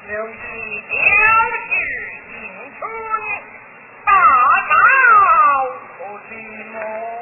有一标志迎春，大道不寂寞。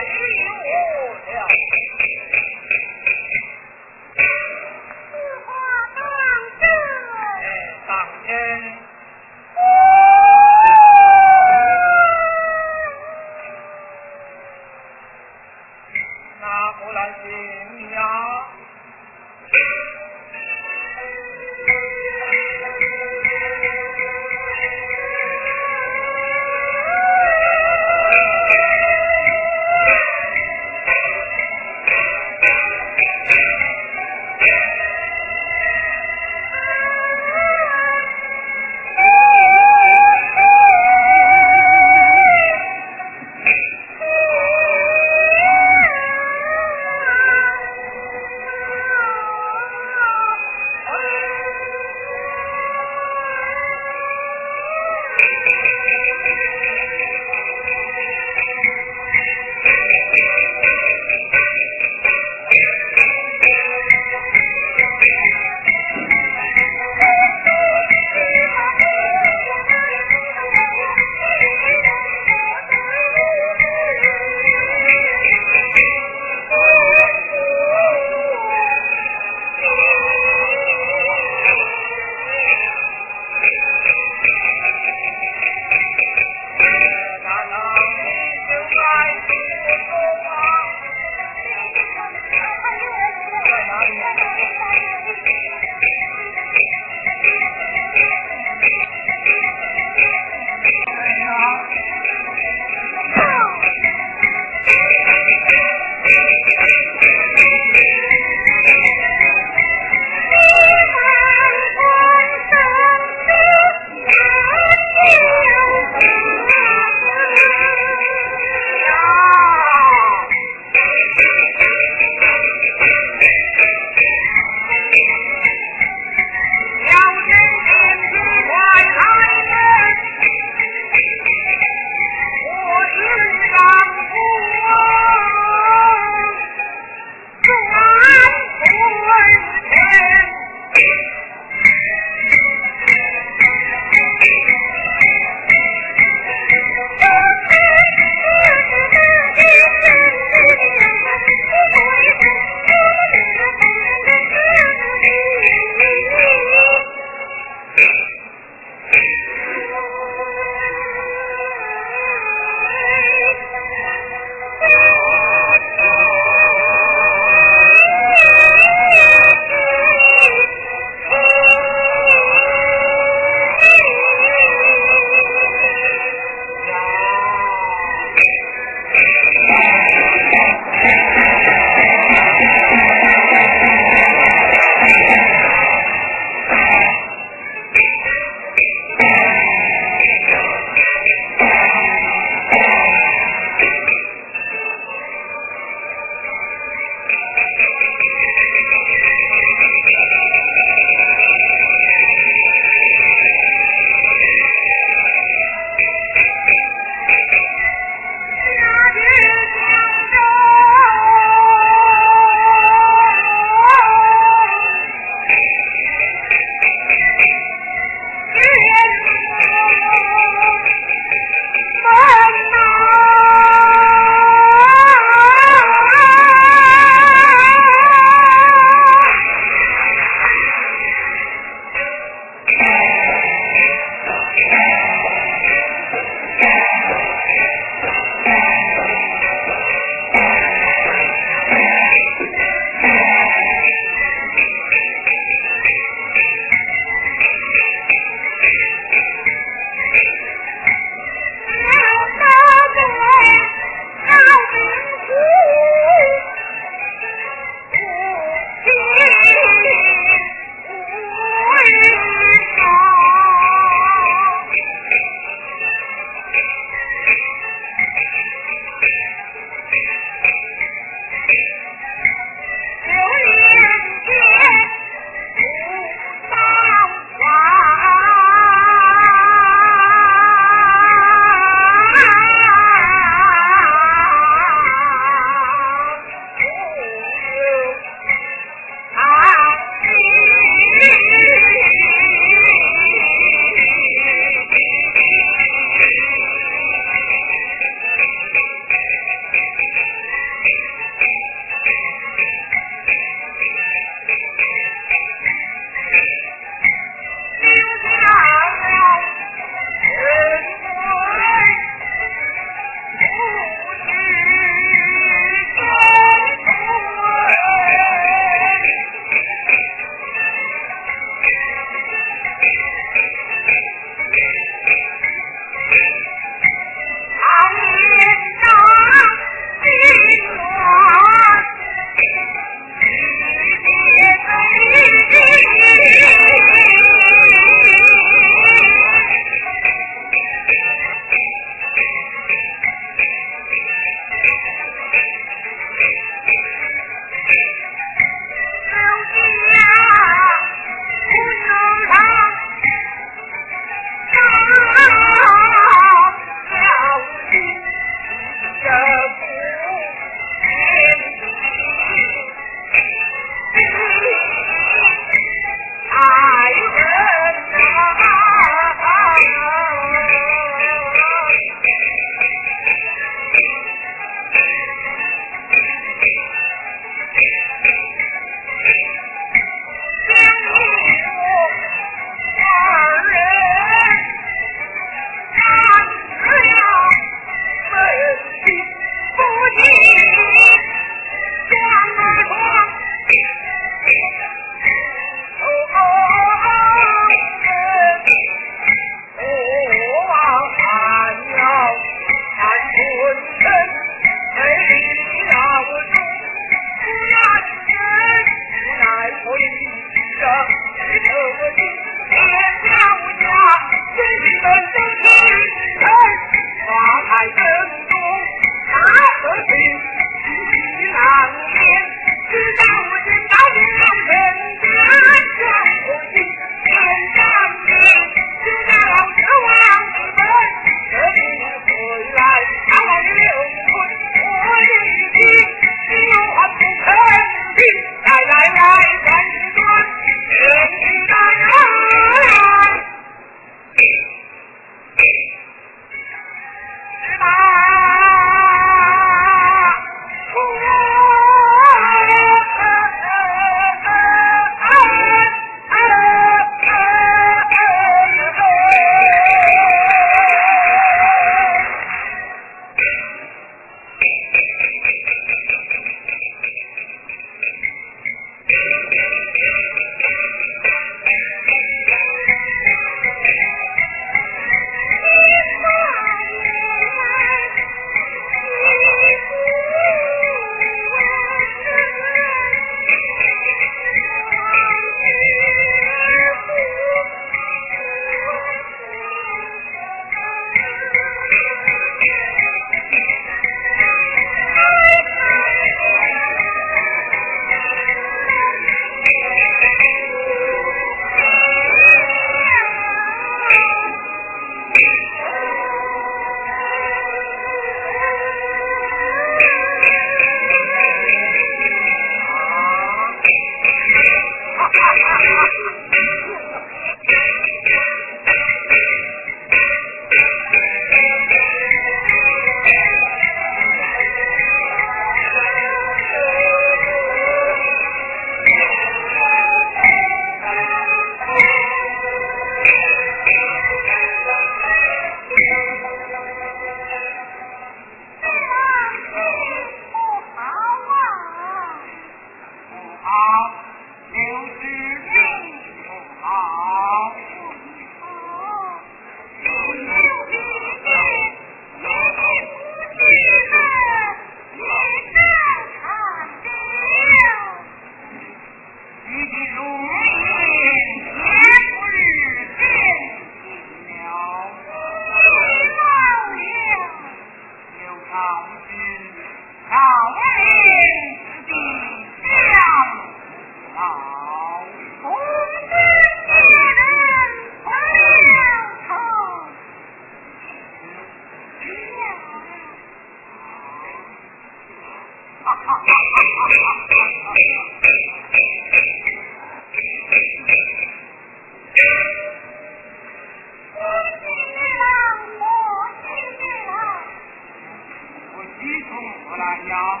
来呀？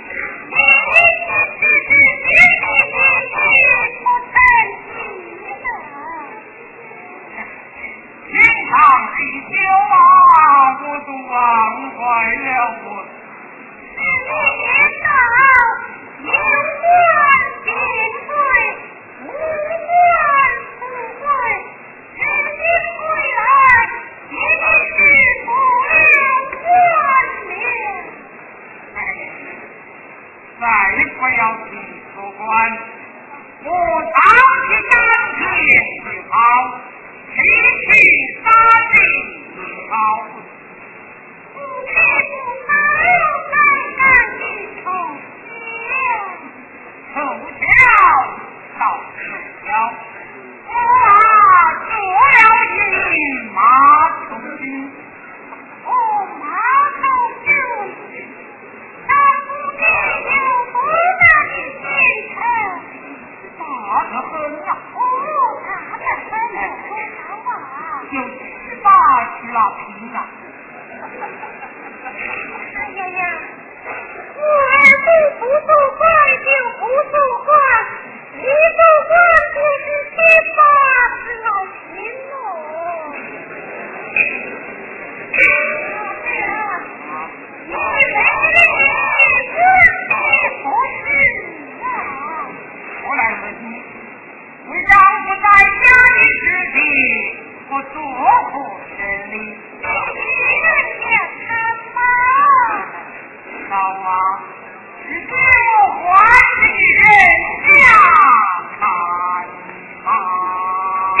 平常喜酒啊，我都忘怀了我。再不要提出关，我当起当天最好，提起杀敌最好。臭脚到臭脚，我做了一马头军。大得很啊！就18去了平啊！ 哎呀呀！我儿不做官就不做官，你做官就是18是老心哦。 我来问你，为丈夫在家的事情，我做何事呢？好啊，是给我欢喜人家看嘛。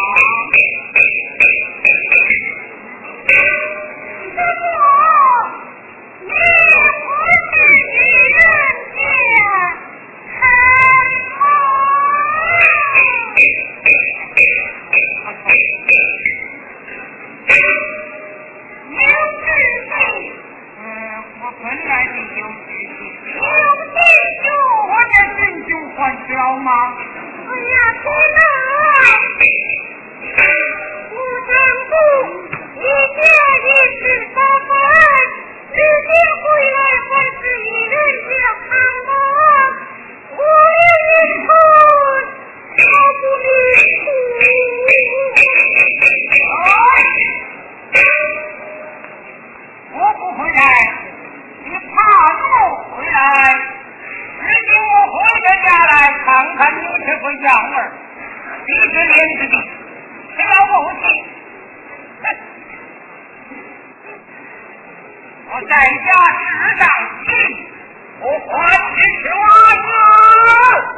我本来就有志气，我这真就还小吗？ 哎呀，天哪！我丈夫一家也是大饭，直接回来还是一人家看我，我一看好不离我不回来，你怕我回来？只请我回到家来看看你这个样儿，你这脸子的，谁要我去？我在家吃上气，我还去吃袜子。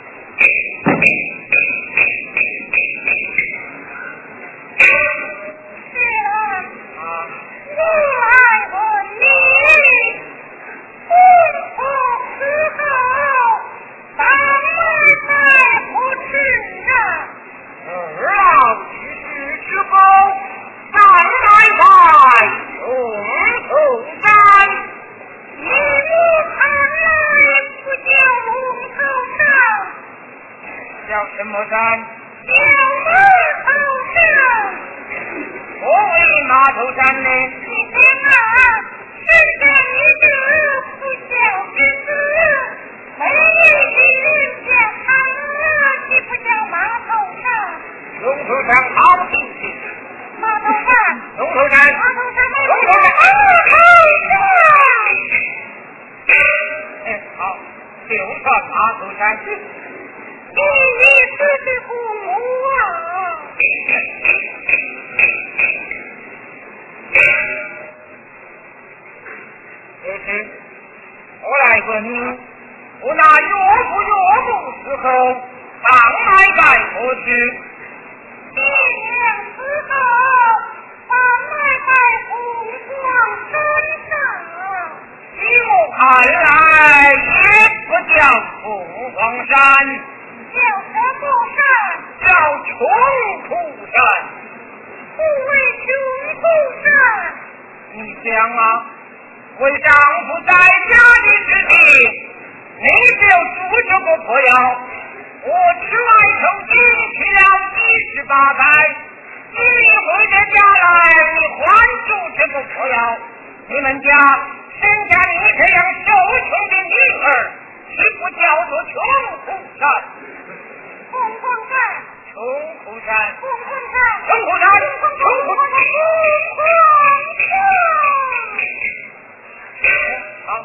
我来问你，婚后时候，咱们在不吃啊？ 老去世之后，再来拜永寿山。 你看来不叫龙头山， 叫什么山？ 叫龙头山。 何为码头山呢？ 你看啊，谁叫你这不孝之子，没你人家看啊，你不叫码头山。 龙头山好听听。 码头山， 龙头山， 码头山， 龙头山，好，就算码头山。 你这是父母啊！ 我来问你，我那岳父岳母死后，当埋在何处？ 爹娘死后，当埋在红光山上。 依我看来，也不叫凤凰山， 叫什么山？ 叫穷苦山。 不为穷苦山。 你想啊，为丈夫在家的事情，你就住这个破窑，我吃外头进去了18载，你回到家来，你还住这个破窑，你们家人家你这样受穷的女儿，岂不叫做穷苦山？ 红红山， 穷苦山， 红红山， 穷苦山，穷苦山。好。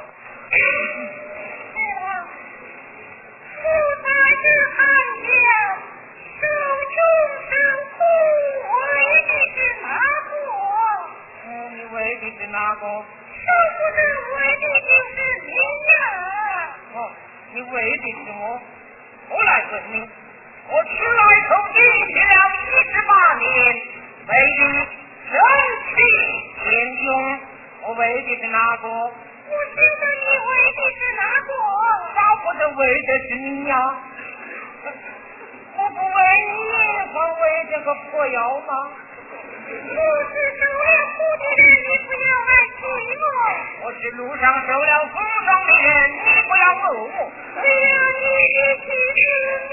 为的是哪个？ 说不得为的就是你呀！ 哦，你为的是我，我来问你，我迟来从军去了18年，为你身体健勇，我为的是哪个？ 我知道你为的是哪个？ 少不得为的是你呀！我不为你，还为这个破药吗？ 我是受了苦的人，你不要来催我。 我是路上受了风霜的人，你不要讹我。 哎呀，你的妻子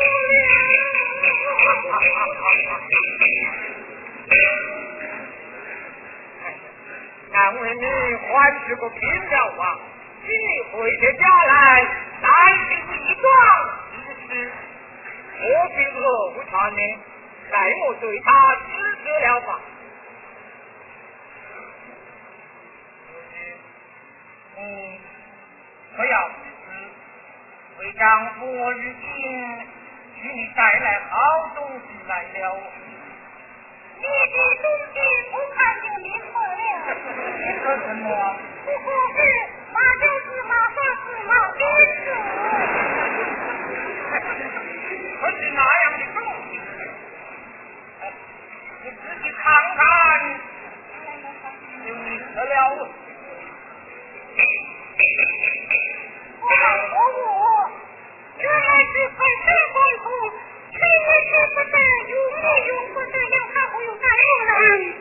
难为你还是个拼了啊！请你回去家来，再去一桩一事，何必讹他呢？待我对他指责了吧。你不要为丈夫我日今给你带来好东西来了。 你的东西不看就明白了。 你说什么？ 不过是马就是马，啥是马的事。 可是那样的东西，你自己看看，就明白了。 我原来是快车关头，谁也舍不得，用也用不得，要看我有干什么？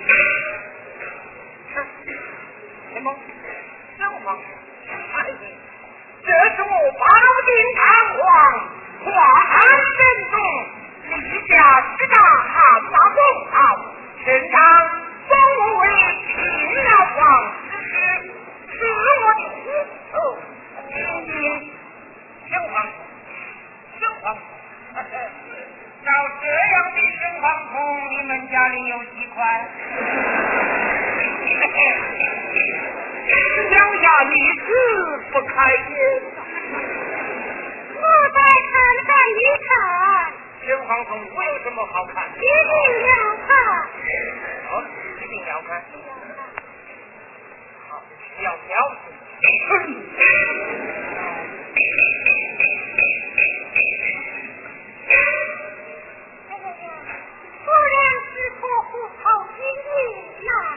什么？什么？哎，这是我保定堂皇，华安神宗，立下之大汗马功劳，身上封我为平遥王之师，是我的虎头。情况，照这样的情况空，你们家里有几块？两下女子不开眼。 我再看看一看。 情况空，我有什么好看？ 一定要看。 哦，一定要看。好，要挑选。 果然是个虎头精英呐！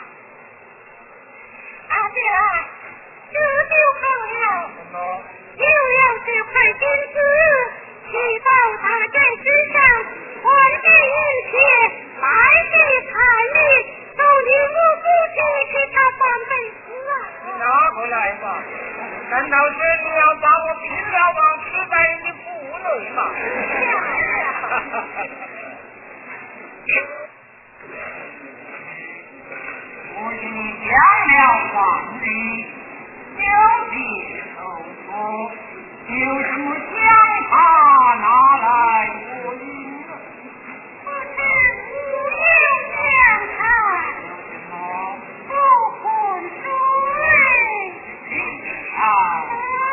啊，对了，这就好了。 什么？ 又要这块金子去到他的身上，还给一切，白给彩礼，都你我不去给他半辈子啊！ 你拿回来吧。难道是你要把我平遥王吃在你的腹内吗？我与你讲了皇帝，有别受挫，有什么想法拿来我应。 我是无有想法， 有什么？ 不混水。 啊！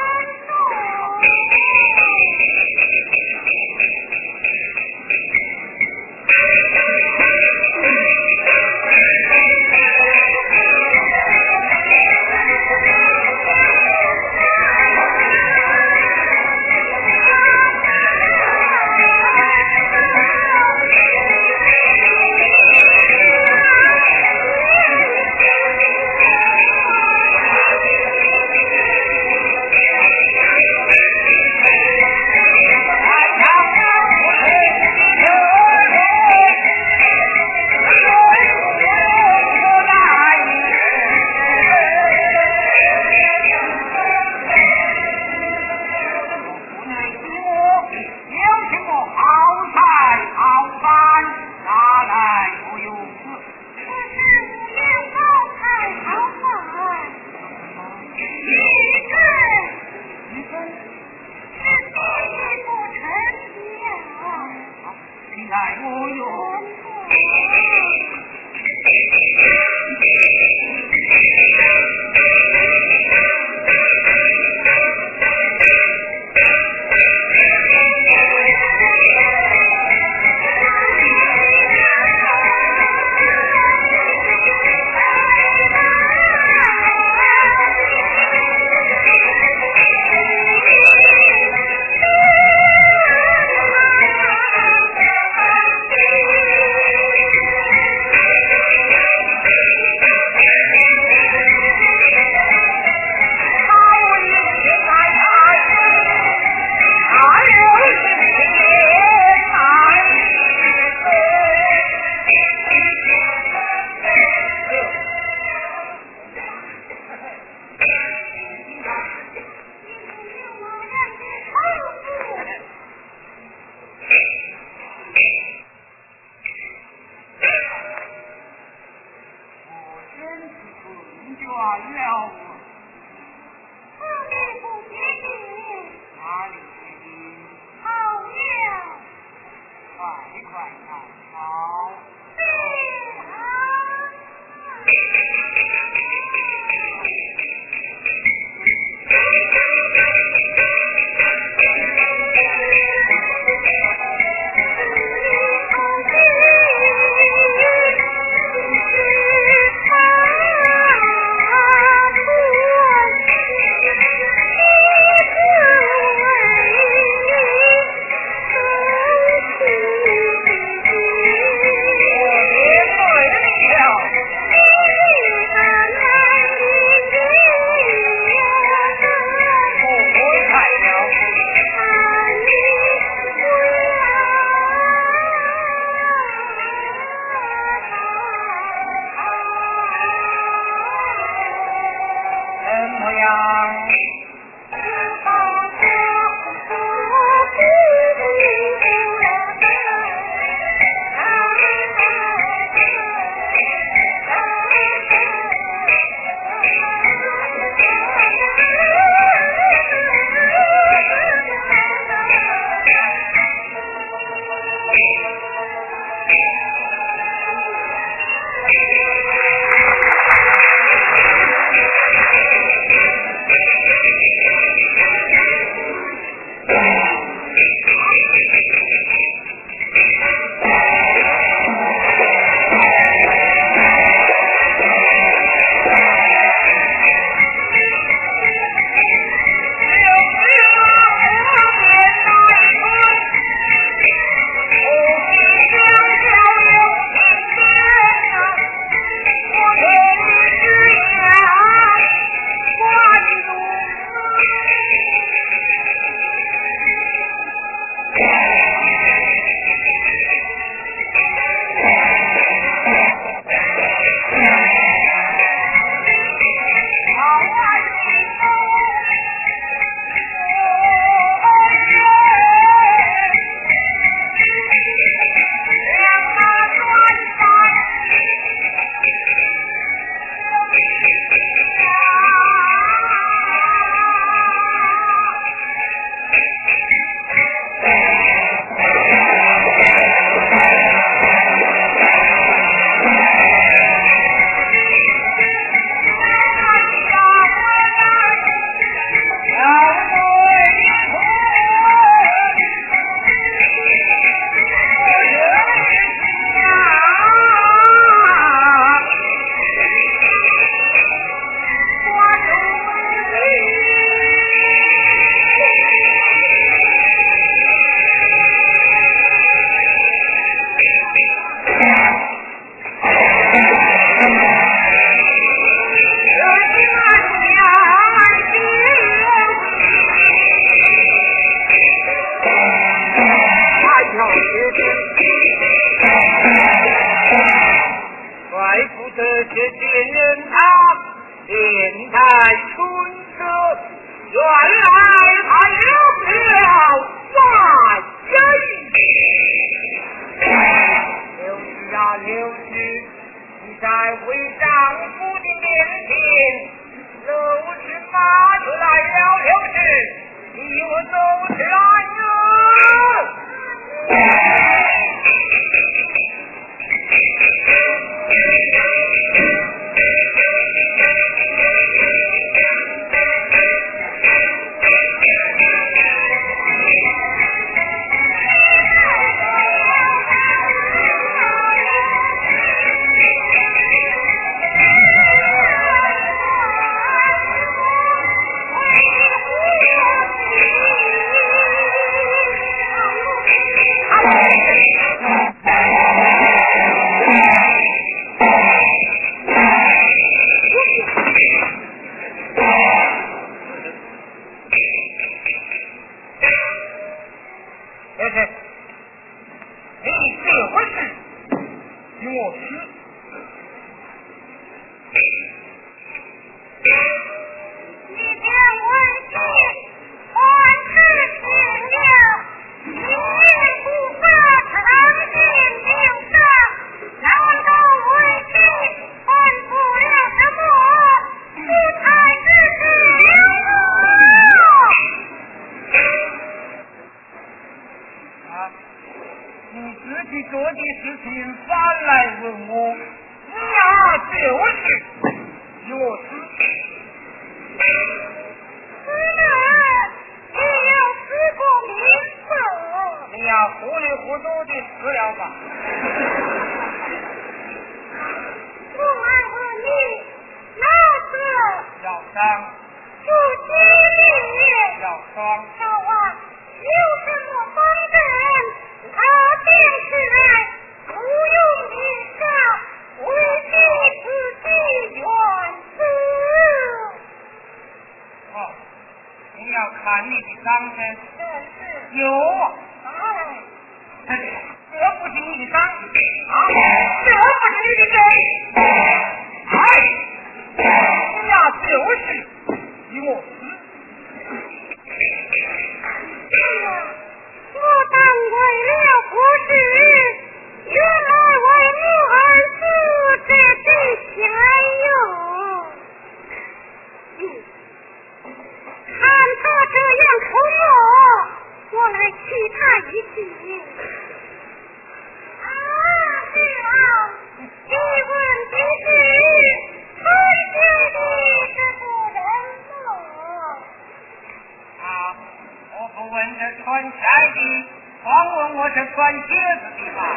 穿菜的，光问我是穿鞋子的吧？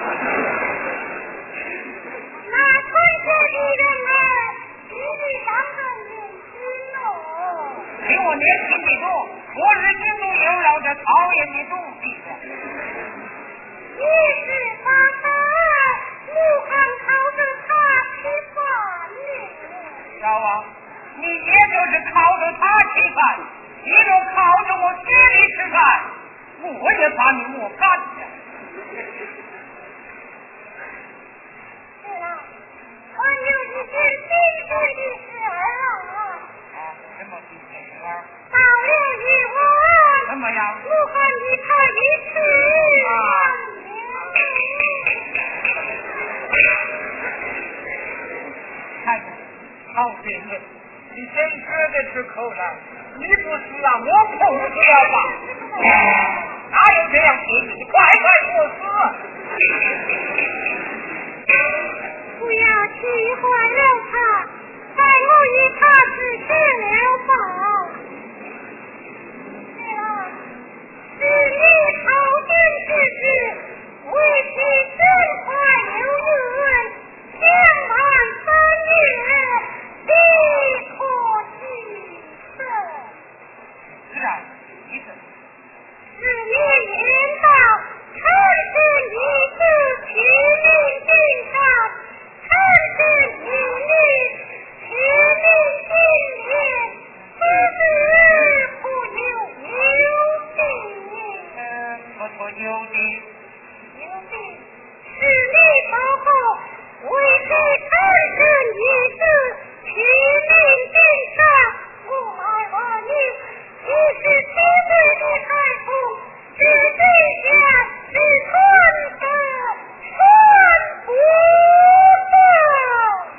那穿鞋的人呢？你得当个年轻哦。 比我年轻的多，我是心中有了这讨厌的东西。 你是把木汉靠着他吃饭呢？ 小王，你也就是靠着他吃饭，你若靠着我姐里吃饭，我也把你抹干了。 是了，还有一件新鲜的事儿啊！ 什么新鲜事儿？ 到了夜晚， 怎么样？ 木汉的他一吃。 看看，好病人，你真觉得吃口了？你不死啊，我碰死了吧？哪有这样脾气？快快给我死！ 不要气坏了他，在我与他只是了吧。是啊，是你朝廷之事，为其身怀有冤，相瞒3月，必可取胜。 是啊，你是。 是你言道，臣是一次取令进上，臣是一律取令进言，此事不有有的。 不错，有的。 有的，是你报告，为其臣是一次取令进上，我来问你，你是七岁的孩童，是地下是穿的穿不得。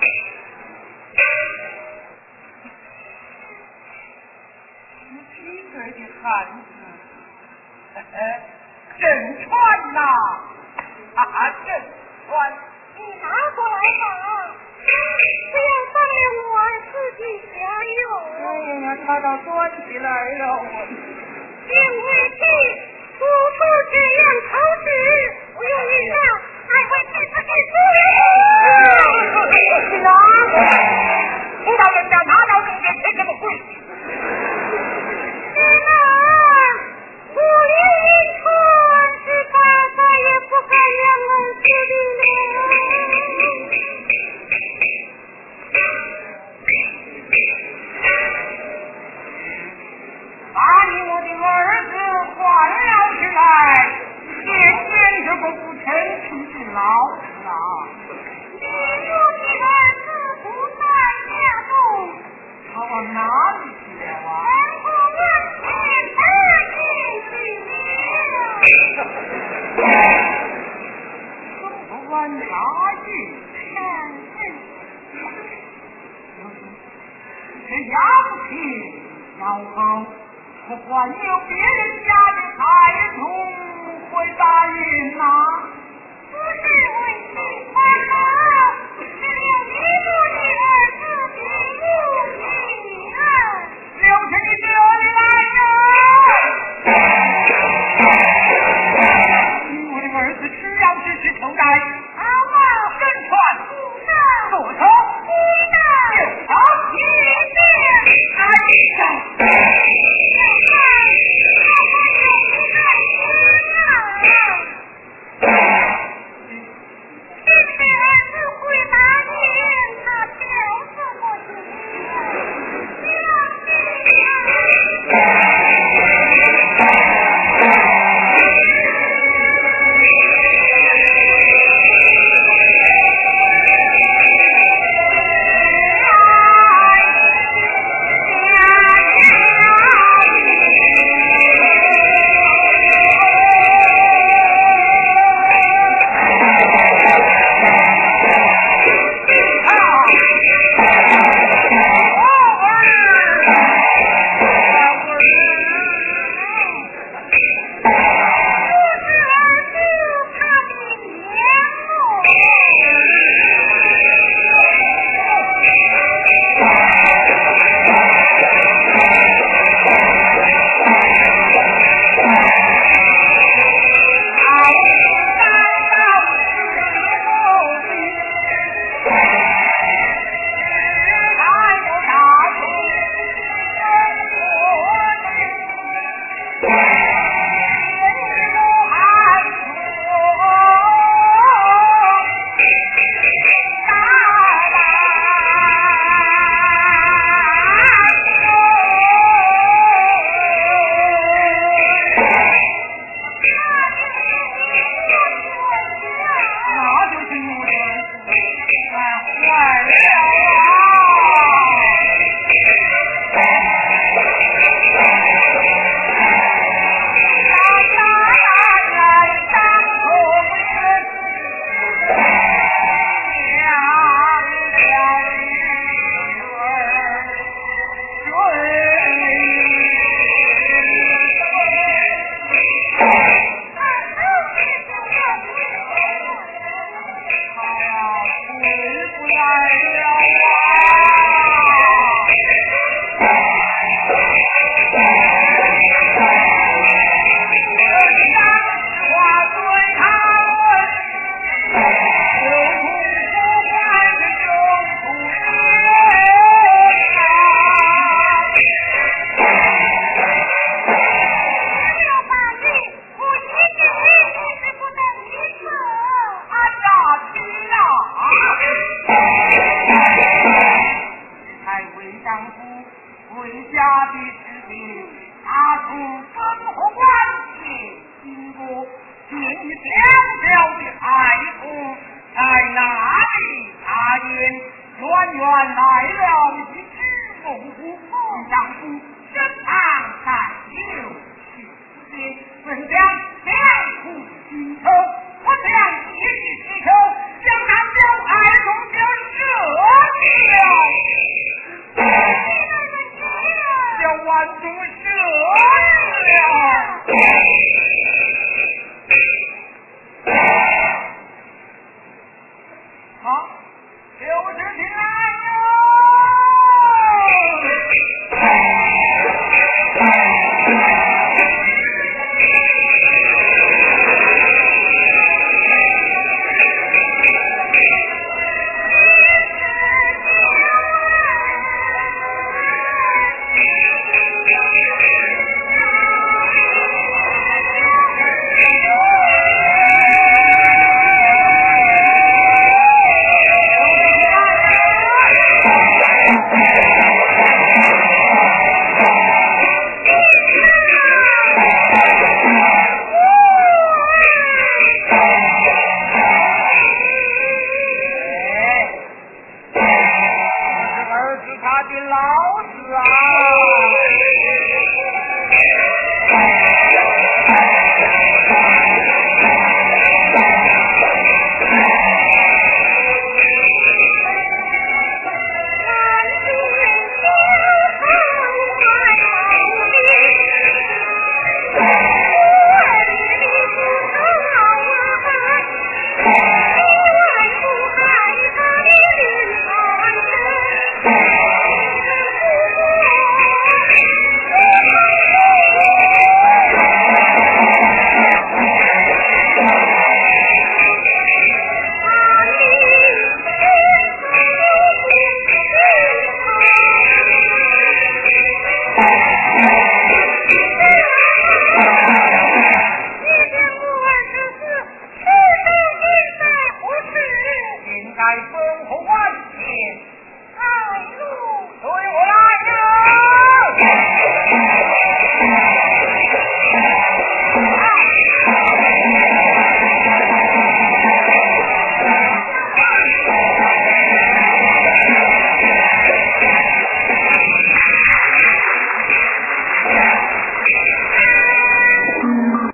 7岁的汉子，真穿呐！真穿。 你拿过来吧，不要伤了我儿自己加油。 他倒端起来了， 因为你处处这样偷吃，我有遇到还会对自己是啊，不到人家拿到中间吃什么亏？ 是啊，我有一穿是他再也不敢让我死的了。 把你我的儿子换了起来，简简直不成器之劳啊！ 你我的儿子不在家中， 他往哪里去了啊？ 然后门前大进去了。 不管哪去，这样去要好。不管有别人家的孩童会答应呐？ 不是为情欢吗？只有你我的儿子比无你啊！ 留着你对我的来人！我的儿子只要只是头戴， 好嘛， 身穿不左手一的右手一定哎呀！ 回家的事情，他出生活关系，经过尽小小的孩子，在那里他言远远来了一只猛虎，丈夫身旁在有心，本将两虎心头，我将一气之球将那小孩中就射了，叫万中射了。